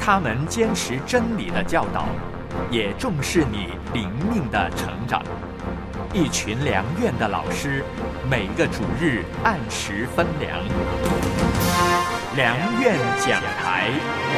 他们坚持真理的教导，也重视你灵命的成长。一群良院的老师，每个主日按时分粮。良院讲台。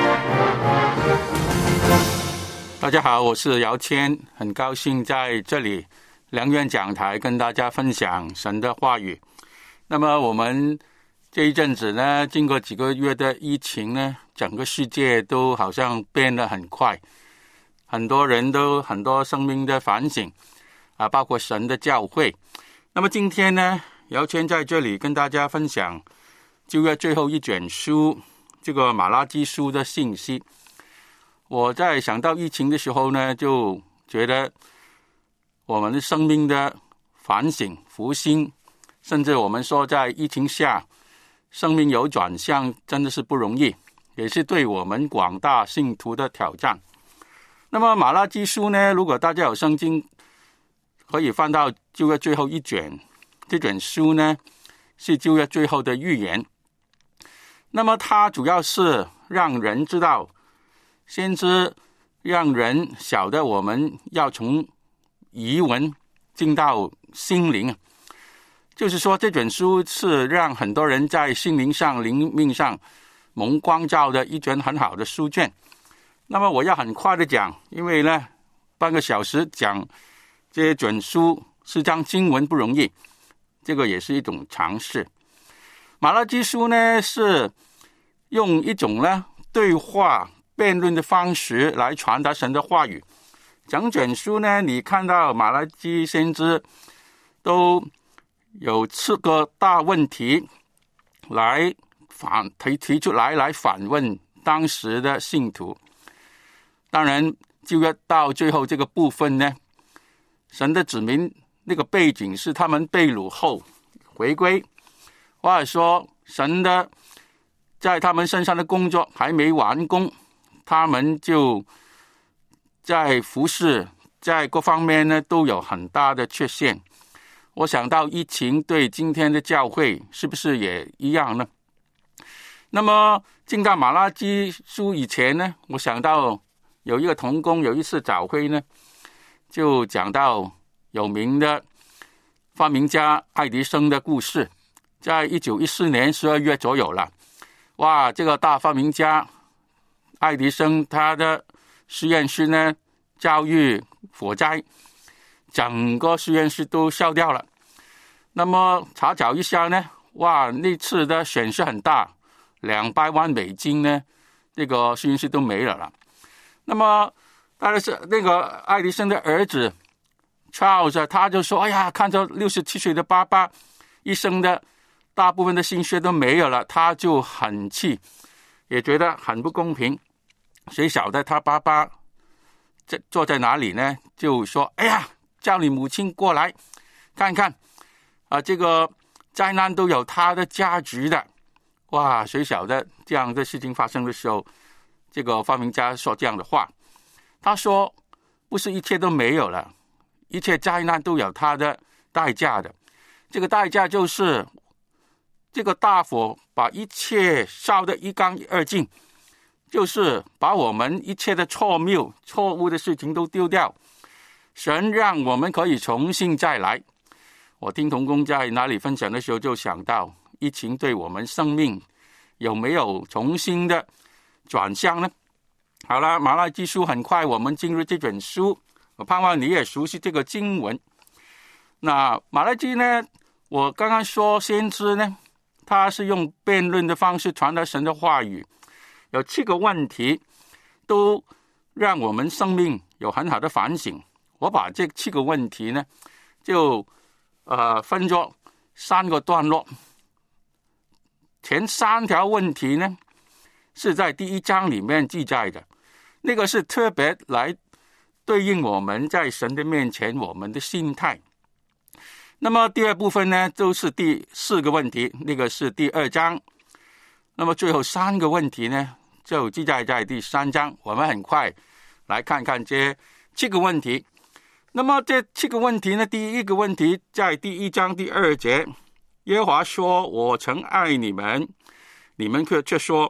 大家好，我是姚谦，很高兴在这里良院讲台跟大家分享神的话语。那么我们这一阵子呢，经过几个月的疫情呢，整个世界都好像变得很快，很多人都很多生命的反省啊，包括神的教会。那么今天呢，姚谦在这里跟大家分享旧约最后一卷书，这个马拉基书的信息。我在想到疫情的时候呢，就觉得我们的生命的反省复兴，甚至我们说在疫情下生命有转向，真的是不容易，也是对我们广大信徒的挑战。那么马拉基书呢，如果大家有圣经，可以翻到旧约最后一卷，这卷书呢是旧约最后的预言。那么它主要是让人知道，先知让人晓得我们要从遗文进到心灵，就是说这卷书是让很多人在心灵上灵命上蒙光照的一卷很好的书卷。那么我要很快的讲，因为呢半个小时讲这卷书是讲经文不容易，这个也是一种尝试。马拉基书呢是用一种呢对话辩论的方式来传达神的话语。整卷书呢，你看到马拉基先知都有4个大问题来提出来反问当时的信徒。当然旧约到最后这个部分呢，神的子民那个背景是他们被掳后回归，或者说神的在他们身上的工作还没完工，他们就在服事在各方面呢都有很大的缺陷。我想到疫情对今天的教会是不是也一样呢？那么进到马拉基书以前呢，我想到有一个同工有一次早会呢，就讲到有名的发明家爱迪生的故事。在1914年12月左右了，哇，这个大发明家爱迪生他的实验室呢遭遇火灾，整个实验室都烧掉了。那么查找一下呢，哇，那次的损失很大，200万美金呢，这个实验室都没了。那么当然是那个爱迪生的儿子 Charles， 他就说，哎呀，看着67岁的爸爸一生的大部分的心血都没有了，他就很气，也觉得很不公平。谁晓得他爸爸坐在哪里呢？就说，哎呀，叫你母亲过来看看啊，这个灾难都有它的价值的。哇，谁晓得这样的事情发生的时候，这个发明家说这样的话，他说不是一切都没有了，一切灾难都有它的代价的。这个代价就是这个大火把一切烧得一干二净，就是把我们一切的错误的事情都丢掉，神让我们可以重新再来。我听同工在哪里分享的时候，就想到疫情对我们生命有没有重新的转向呢？好了，马拉基书很快我们进入这本书，我盼望你也熟悉这个经文。那马拉基呢，我刚刚说先知呢，他是用辩论的方式传达神的话语，有7个问题都让我们生命有很好的反省。我把这7个问题呢就分作3个段落。前3条问题呢是在第1章里面记载的，那个是特别来对应我们在神的面前我们的心态。那么第2部分呢就是第4个问题，那个是第2章。那么最后3个问题呢就记载在第3章。我们很快来看看这7个问题。那么这7个问题呢，第1个问题在第1章第2节，耶和华说，我曾爱你们，你们却说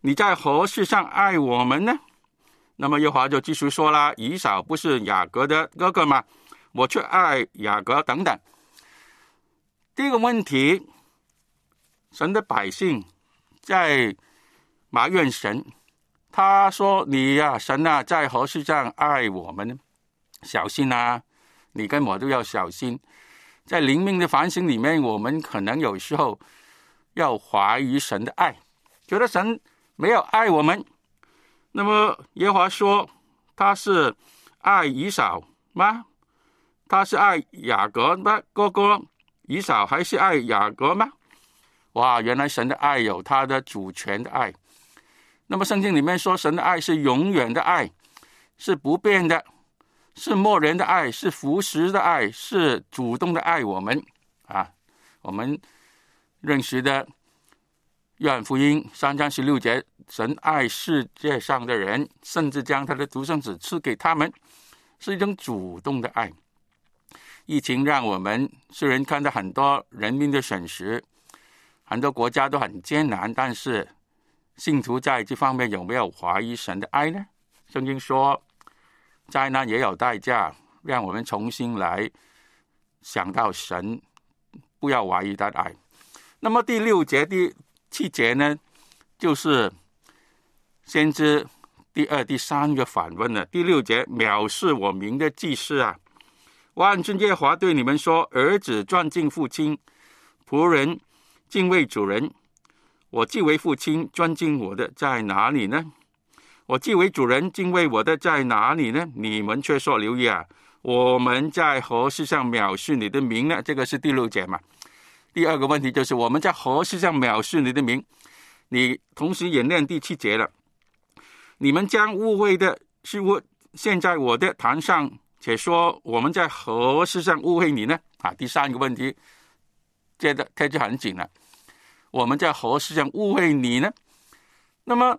你在何事上爱我们呢？那么耶和华就继续说啦，以扫不是雅各的哥哥吗？我却爱雅各等等。第一个问题，神的百姓在埋怨神，他说你呀，神啊，在何事上爱我们呢？小心啊，你跟我都要小心。在灵命的反省里面，我们可能有时候要怀疑神的爱，觉得神没有爱我们。那么耶和华说，他是爱以扫吗？他是爱雅各吗？哥哥以扫还是爱雅各吗？哇，原来神的爱有他的主权的爱。那么圣经里面说，神的爱是永远的爱，是不变的，是默认的爱，是服实的爱，是主动的爱我们啊。我们认识的约翰福音3章16节，神爱世界上的人，甚至将他的独生子赐给他们，是一种主动的爱。疫情让我们虽然看到很多人民的损失，很多国家都很艰难，但是信徒在这方面有没有怀疑神的爱呢？圣经说，灾难也有代价，让我们重新来想到神，不要怀疑他的爱。那么第6节、第7节呢，就是先知第2、第3个反问了。第6节，藐视我名的祭司啊，万军耶和华对你们说，儿子尊敬父亲，仆人敬畏主人。我既为父亲，尊敬我的在哪里呢？我既为主人，敬畏我的在哪里呢？你们却说，留意啊，我们在何事上藐视你的名呢？这个是第6节嘛。第二个问题就是我们在何事上藐视你的名？你同时也念第7节了。你们将污秽的事物献在我的坛上，且说我们在何事上污秽你呢？第3个问题接着就很紧了，我们在何事上污秽你呢？那么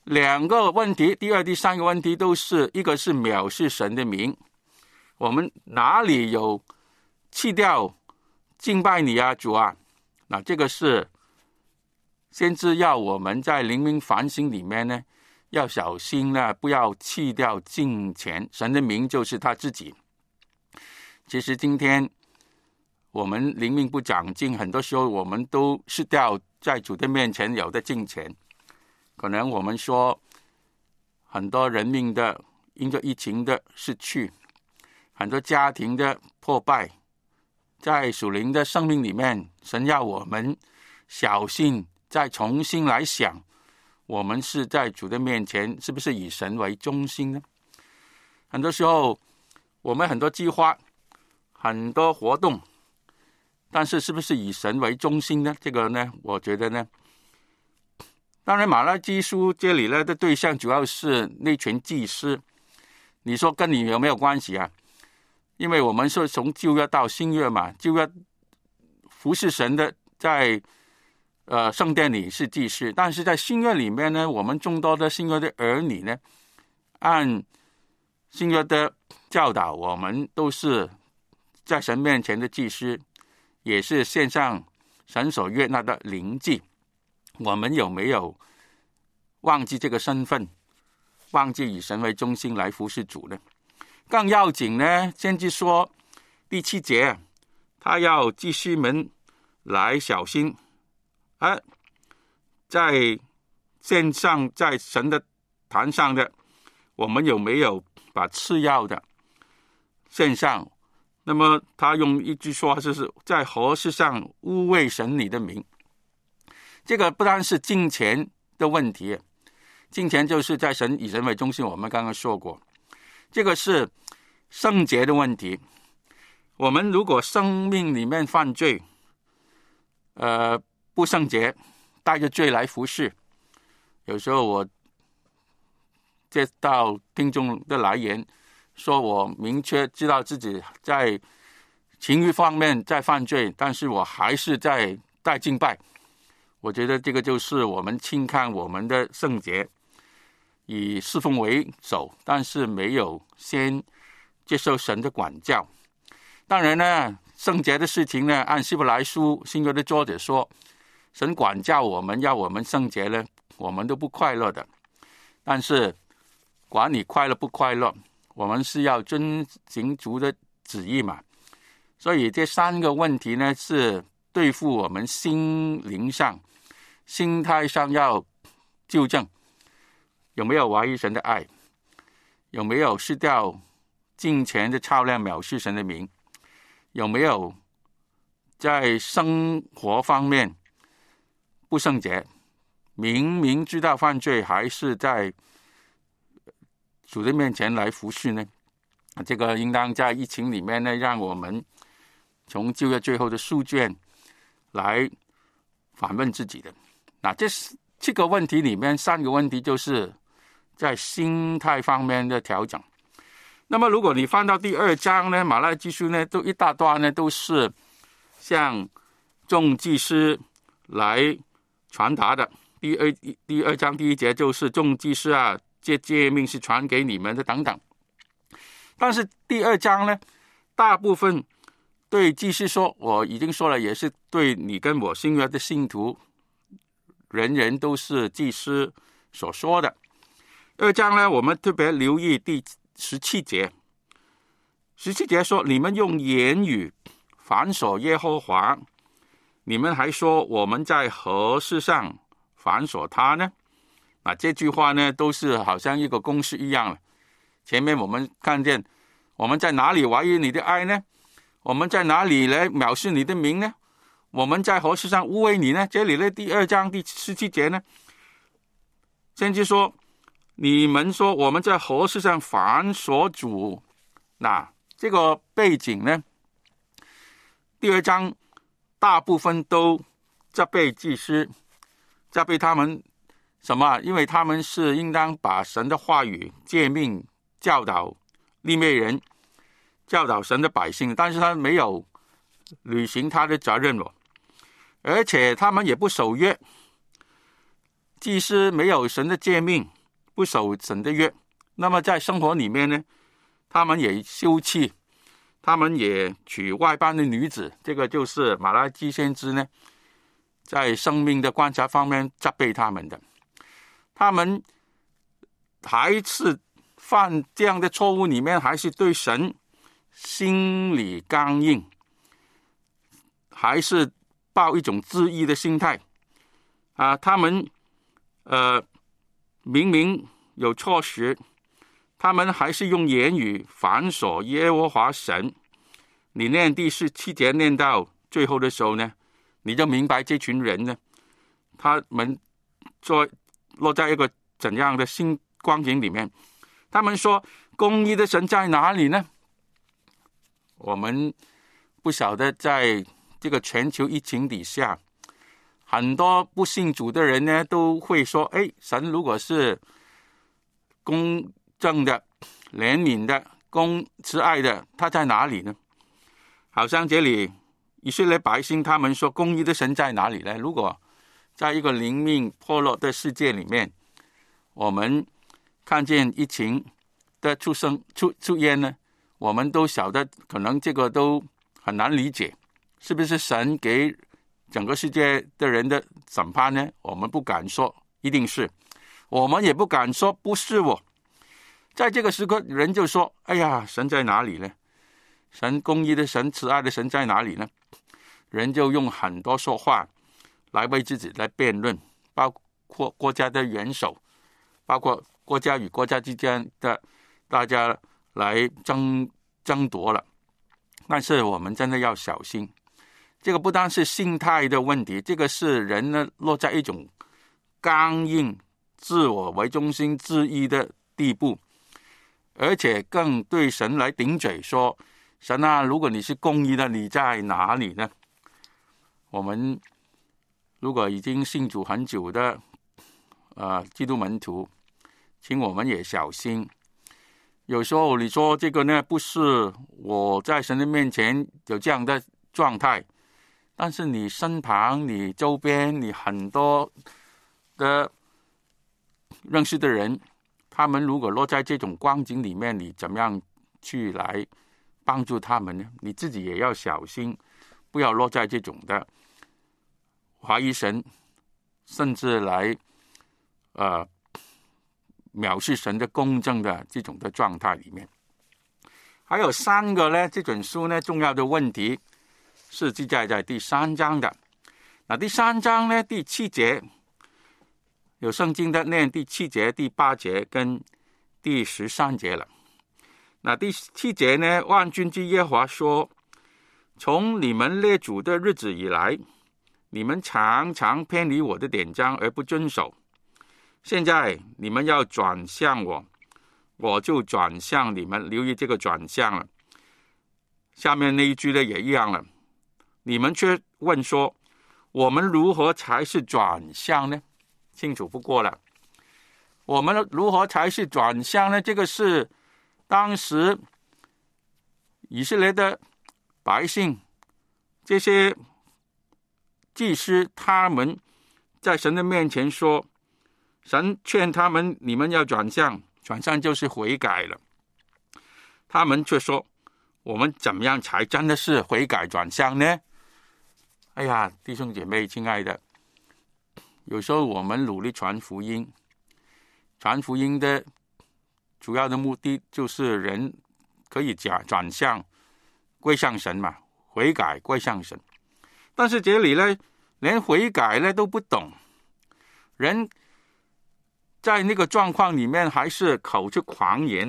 2个问题，第2、第3个问题都是，一个是藐视神的名，我们哪里有弃掉敬拜你啊，主啊？那这个是先知要我们在灵命反省里面呢，要小心呢，不要弃掉敬虔，神的名就是他自己。其实今天我们灵命不长进，很多时候我们都失掉在主的面前有的敬虔。可能我们说很多人命的因着疫情的失去，很多家庭的破败，在属灵的生命里面，神要我们小心再重新来想，我们是在主的面前是不是以神为中心呢？很多时候我们很多计划，很多活动，但是是不是以神为中心呢？这个呢，我觉得呢，当然马拉基书这里呢的对象主要是那群祭司，你说跟你有没有关系啊？因为我们是从旧约到新约嘛，旧约服侍神的在圣殿里是祭司，但是在新约里面呢，我们众多的新约的儿女呢，按新约的教导，我们都是在神面前的祭司，也是献上神所悦纳的灵祭。我们有没有忘记这个身份，忘记以神为中心来服侍主呢？更要紧呢，先知说第7节，他要祭司们来小心在线上在神的坛上的，我们有没有把次要的献上？那么他用一句说话，就是在何事上污秽神你的名。这个不单是敬虔的问题，敬虔就是在神以神为中心，我们刚刚说过，这个是圣洁的问题。我们如果生命里面犯罪，不圣洁，带着罪来服侍，有时候我接到听众的来言，说我明确知道自己在情欲方面在犯罪，但是我还是在带敬拜。我觉得这个就是我们轻看我们的圣洁，以侍奉为首，但是没有先接受神的管教。当然呢，圣洁的事情呢，按希伯来书新约的作者说，神管教我们，要我们圣洁呢， 我们都不快乐的。但是管你快乐不快乐，我们是要遵行主的旨意嘛。所以这3个问题呢，是对付我们心灵上、心态上要纠正。有没有怀疑神的爱？有没有失掉金钱的超量藐视神的名？有没有在生活方面不圣洁？明明知道犯罪，还是在主的面前来服侍呢？这个应当在疫情里面呢，让我们从旧约最后的书卷来反问自己的。那这7个问题里面，3个问题就是在心态方面的调整。那么如果你翻到第2章呢，马拉基书呢，都一大段呢，都是向众祭司来传达的。第二章第1节就是众祭司啊，这诫命是传给你们的等等。但是第2章呢，大部分对祭司说，我已经说了，也是对你跟我新约的信徒，人人都是祭司所说的。2章呢，我们特别留意第17节。17节说，你们用言语反锁耶和华，你们还说我们在何事上反锁他呢？那这句话呢，都是好像一个公式一样了。前面我们看见，我们在哪里怀疑你的爱呢？我们在哪里来藐视你的名呢？我们在何事上污秽你呢？这里的第2章第17节呢，先知说，你们说我们在何事上反锁主？那这个背景呢，第2章大部分都责备祭司，责备他们什么？因为他们是应当把神的话语诫命教导利未人，教导神的百姓，但是他没有履行他的责任，而且他们也不守约。祭司没有神的诫命，不守神的约，那么在生活里面呢，他们也休妻，他们也娶外邦的女子。这个就是马拉基先知呢，在生命的观察方面责备他们的。他们还是犯这样的错误里面，还是对神心里刚硬，还是抱一种质疑的心态啊。他们明明有错时，他们还是用言语反锁耶和华神。你念第17节念到最后的时候呢，你就明白这群人呢，他们落在一个怎样的新光景里面。他们说，公义的神在哪里呢？我们不晓得，在这个全球疫情底下，很多不信主的人呢，都会说，神如果是公正的、怜悯的、慈爱的，他在哪里呢？好像这里以色列百姓他们说，公义的神在哪里呢？如果在一个灵命破落的世界里面，我们看见疫情的出现呢，我们都晓得，可能这个都很难理解，是不是神给整个世界的人的审判呢？我们不敢说一定是，我们也不敢说不是我。在这个时刻，人就说，神在哪里呢？神公义的神、慈爱的神在哪里呢？人就用很多说话来为自己来辩论，包括国家的元首，包括国家与国家之间的大家来争夺了。但是我们真的要小心，这个不单是心态的问题，这个是人呢落在一种刚硬、自我为中心、自义的地步，而且更对神来顶嘴说，神啊，如果你是公义的，你在哪里呢？我们如果已经信主很久的基督门徒，请我们也小心。有时候你说这个呢，不是我在神的面前有这样的状态，但是你身旁、你周边、你很多的认识的人，他们如果落在这种光景里面，你怎么样去来帮助他们呢？你自己也要小心，不要落在这种的怀疑神，甚至来藐视神的公正的这种的状态里面。还有3个呢，这本书呢重要的问题是记载在第3章的。那第3章呢第7节，有圣经的念第7节、第8节跟第13节了。那第7节呢，万军之耶和华说，从你们列祖的日子以来，你们常常偏离我的典章而不遵守，现在你们要转向我，我就转向你们。留意这个转向了。下面那一句呢也一样了，你们却问说，我们如何才是转向呢？清楚不过了。我们如何才是转向呢？这个是当时以色列的百姓，这些祭司，他们在神的面前说，神劝他们，你们要转向，转向就是悔改了。他们却说，我们怎么样才真的是悔改转向呢？哎呀，弟兄姐妹亲爱的，有时候我们努力传福音，传福音的主要的目的就是人可以转向归向神嘛，悔改归向神。但是这里呢，连悔改呢都不懂，人在那个状况里面还是口出狂言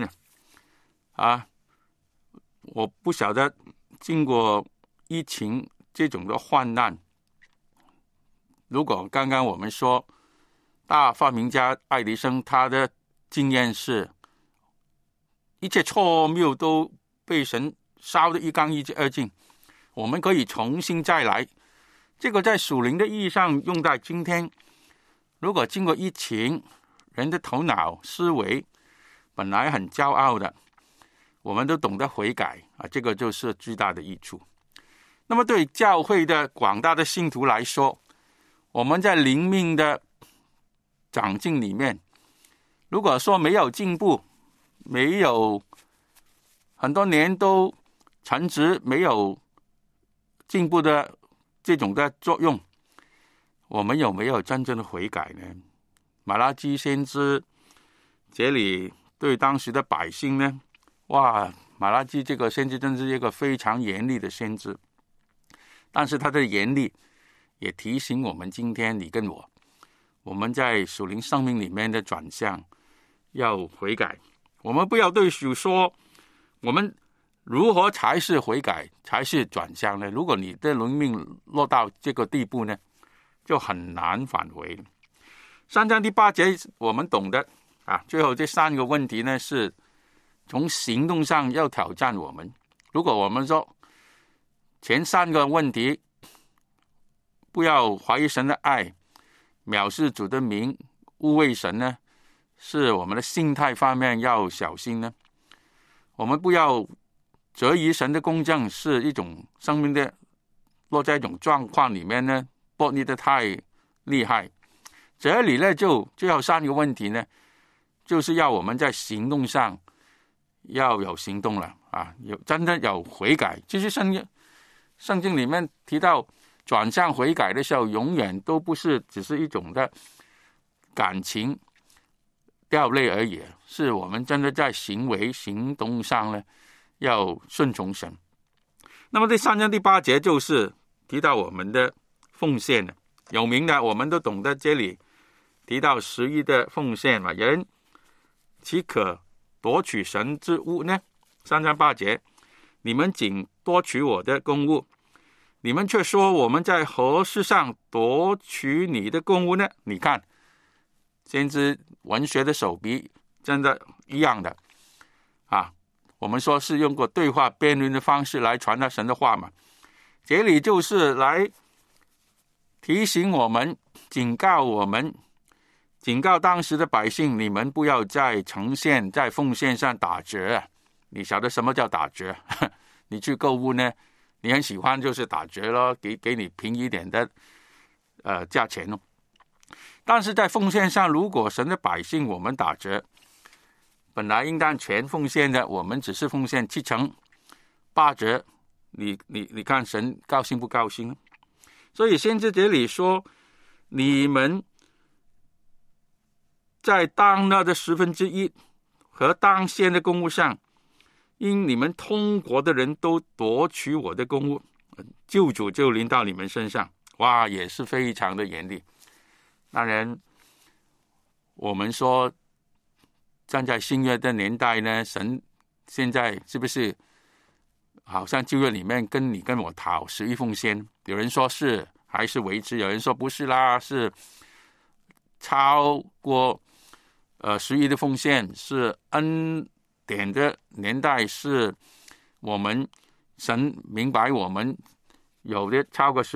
我不晓得经过疫情这种的患难，如果刚刚我们说大发明家爱迪生，他的经验是一切错谬都被神烧得一干二净，我们可以重新再来。这个在属灵的意义上用在今天，如果经过疫情，人的头脑思维本来很骄傲的，我们都懂得悔改这个就是巨大的益处。那么对教会的广大的信徒来说，我们在灵命的长进里面，如果说没有进步，没有很多年都陈职，没有进步的这种的作用，我们有没有真正的悔改呢？马拉基先知这里对当时的百姓呢，马拉基这个先知真是一个非常严厉的先知，但是他的严厉也提醒我们今天你跟我们在属灵生命里面的转向要悔改。我们不要对主说我们如何才是悔改，才是转向呢？如果你的灵命落到这个地步呢，就很难返回。3章第8节我们懂得最后这3个问题呢，是从行动上要挑战我们。如果我们说前3个问题，不要怀疑神的爱，藐视主的名，污秽神呢，是我们的心态方面要小心呢。我们不要质疑神的公正，是一种生命的落在一种状况里面呢，悖逆的太厉害。这里呢，就最后3个问题呢，就是要我们在行动上要有行动了真的有悔改。就是圣经里面提到转向悔改的时候，永远都不是只是一种的感情掉泪而已，是我们真的在行为行动上呢要顺从神。那么第3章第8节就是提到我们的奉献了，有名的我们都懂得，这里提到11的奉献嘛，人岂可夺取神之物呢？3章8节，你们仅夺取我的公物，你们却说我们在何事上夺取你的公物呢？你看，先知文学的手笔真的一样的我们说是用过对话辩论的方式来传达神的话嘛，这里就是来提醒我们，警告我们，警告当时的百姓，你们不要在呈现在奉献上打折你晓得什么叫打折？你去购物呢，你很喜欢就是打折咯，给你便宜一点的价钱咯。但是在奉献上，如果神的百姓我们打折，本来应当全奉献的，我们只是奉献7成8折，你看神高兴不高兴？所以先知这里说，你们在当纳的1/10和当先的公物上，因你们通国的人都夺取我的公物，救主就临到你们身上。哇，也是非常的严厉。当然我们说站在新约的年代呢，神现在是不是好像旧约里面跟你跟我讨11奉献？有人说是还是维持，有人说不是啦，是超过11的奉献，是恩典的年代，是我们神明白我们有的超过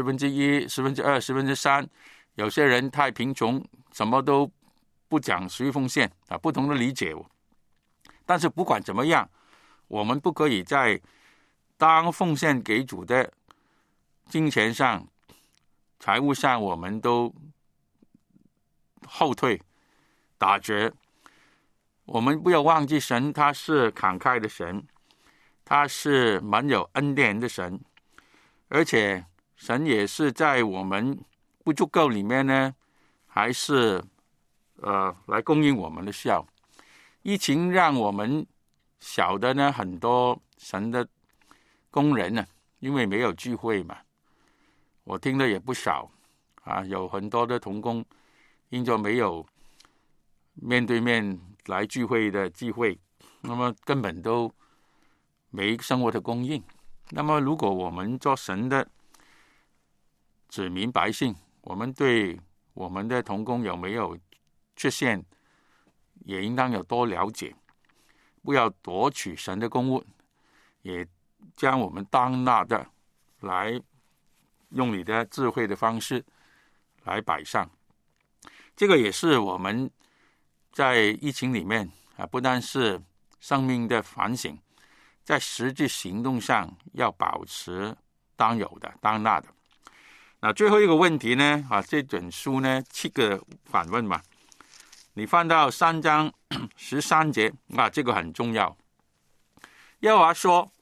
1/10、2/3、3%，有些人太贫穷，什么都不讲11奉献啊，不同的理解。但是不管怎么样，我们不可以在当奉献给主的金钱上、财务上，我们都后退打折。我们不要忘记神他是慷慨的神，他是满有恩典的神，而且神也是在我们不足够里面呢，还是来供应我们的需要。疫情让我们晓得呢，很多神的工人呢，因为没有聚会嘛，我听的也不少啊，有很多的同工因着没有面对面来聚会的机会，那么根本都没生活的供应。那么如果我们做神的子民百姓，我们对我们的同工有没有缺陷，也应当有多了解，不要夺取神的公物，也将我们当纳的来用你的智慧的方式来摆上。这个也是我们在疫情里面啊，不但是生命的反省，在实际行动上要保持当有的当纳的。那最后一个问题呢这本书呢7个反问嘛，你翻到3章13节这个很重要。耶和华说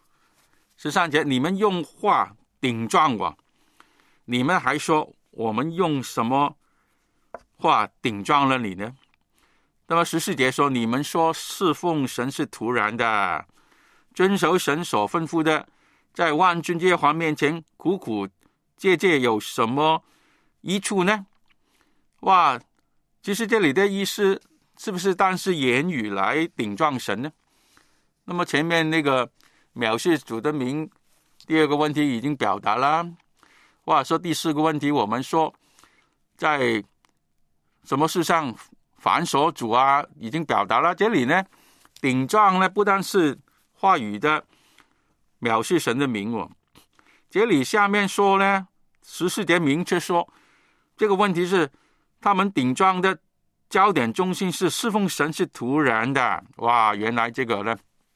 13节，你们用话顶撞我，你们还说我们用什么话顶撞了你呢？那么14节说，你们说侍奉神是徒然的，遵守神所吩咐的，在万军耶和华面前苦苦戒戒有什么益处呢？哇，其实这里的意思是不是单是言语来顶撞神呢？那么前面那个藐视主的名，第2个问题已经表达了。哇，说第4个问题，我们说在什么事上反锁主已经表达了。这里呢，顶撞呢不但是话语的藐视神的名这里下面说呢14节明确说，这个问题是他们顶撞的焦点中心是侍奉神是徒然的。哇，原来这个呢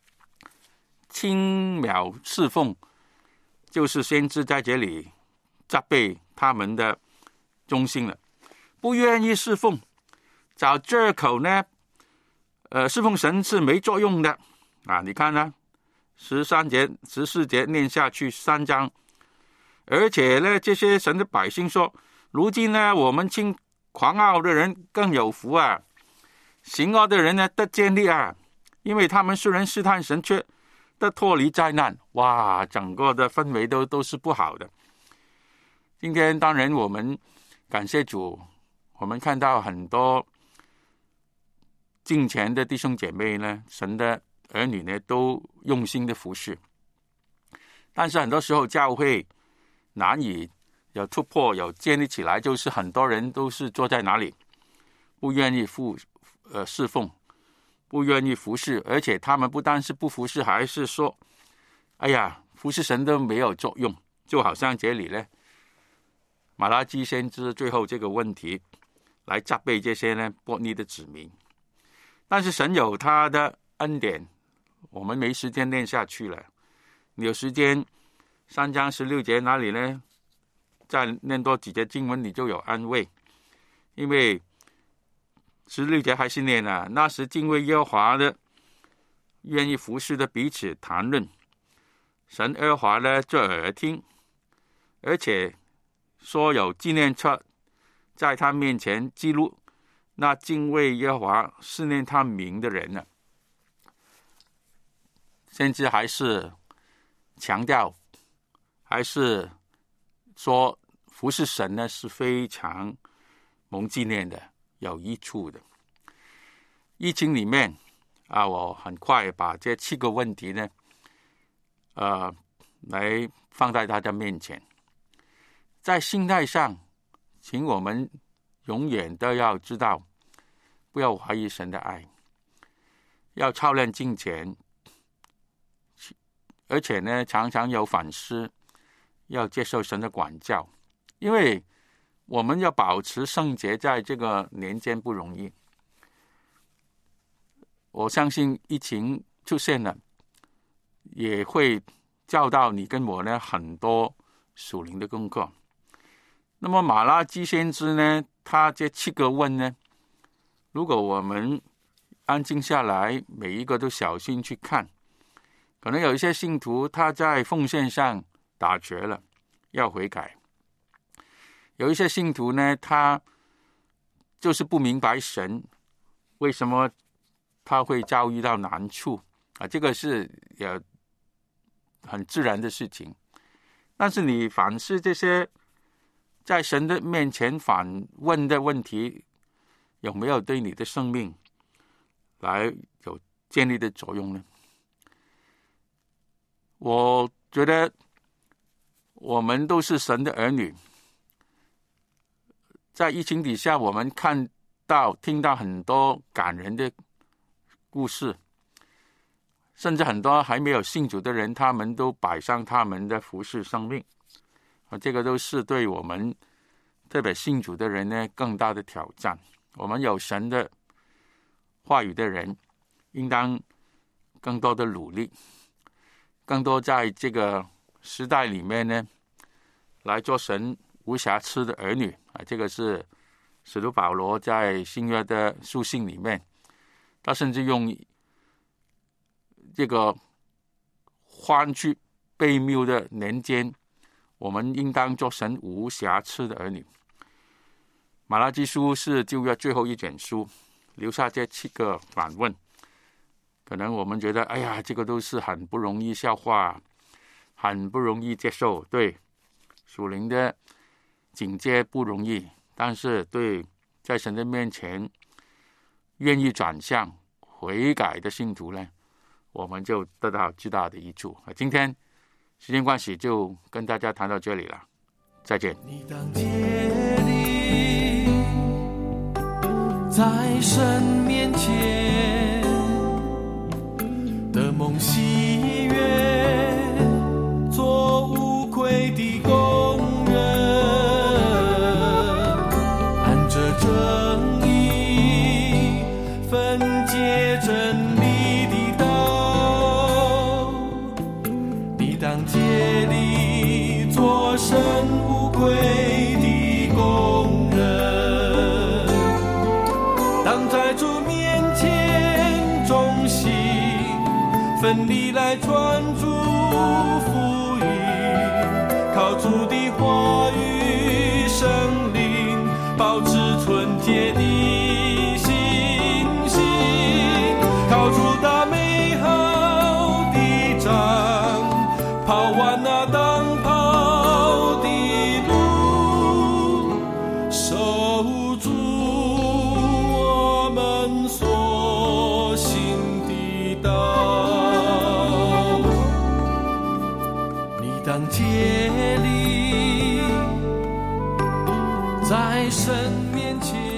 轻藐侍奉，就是先知在这里责备他们的中心了，不愿意侍奉，找借口呢侍奉神是没作用的你看呢13节14节念下去3章，而且呢这些神的百姓说，如今呢我们轻狂傲的人更有福行恶的人呢得建立因为他们虽然试探神，却得脱离灾难。哇，整个的氛围都是不好的。今天当然我们感谢主，我们看到很多敬虔的弟兄姐妹呢，神的儿女呢都用心的服侍，但是很多时候教会难以有突破有建立起来，就是很多人都是坐在哪里不愿意侍奉，不愿意服侍，而且他们不单是不服侍，还是说哎呀服侍神都没有作用。就好像这里呢马拉基先知最后这个问题来责备这些呢悖逆的子民。但是神有他的恩典，我们没时间念下去了，你有时间3章16节那里呢再念多几节经文，你就有安慰。因为16节还是念那时敬畏耶和华的愿意服侍的彼此谈论，神耶和华呢侧耳听，而且说有纪念册在他面前记录， 那敬畏耶和华思念他名的人呢，先知还是强调，还是说服侍神呢是非常蒙纪念的，有益处的。疫情里面我很快把这7个问题呢来放在大家面前。在心态上，请我们永远都要知道，不要怀疑神的爱，要操练敬虔，而且呢常常有反思，要接受神的管教，因为我们要保持圣洁，在这个年间不容易。我相信疫情出现了，也会教导你跟我呢很多属灵的功课。那么马拉基先知呢，他这7个问呢，如果我们安静下来，每一个都小心去看，可能有一些信徒他在奉献上打折了，要悔改；有一些信徒呢，他就是不明白神为什么他会遭遇到难处这个是很自然的事情。但是你反思这些在神的面前反问的问题，有没有对你的生命来有建立的作用呢？我觉得我们都是神的儿女，在疫情底下，我们看到听到很多感人的故事，甚至很多还没有信主的人，他们都摆上他们的服侍生命这个都是对我们特别信主的人呢更大的挑战。我们有神的话语的人，应当更多的努力，更多在这个时代里面呢来做神无瑕疵的儿女这个是使徒保罗在新约的书信里面，他甚至用这个欢聚悖谬的年间，我们应当做神无瑕疵的儿女。马拉基书是旧约最后一卷书，留下这7个反问，可能我们觉得这个都是很不容易消化，很不容易接受。对，属灵的警戒不容易，但是对在神的面前愿意转向悔改的信徒呢，我们就得到巨大的益处。今天时间关系就跟大家谈到这里了，再见。 你当竭力在神面前的梦喜悦，做无愧的工人，按着正义分解真理的道，你当竭力做神无愧的工人，当在主面前忠心奋力来传主福音，靠主的话语圣灵保持纯洁的信心，靠主打美好的仗，跑完那当跑的路，守住我们所行的道。你当竭力在神面前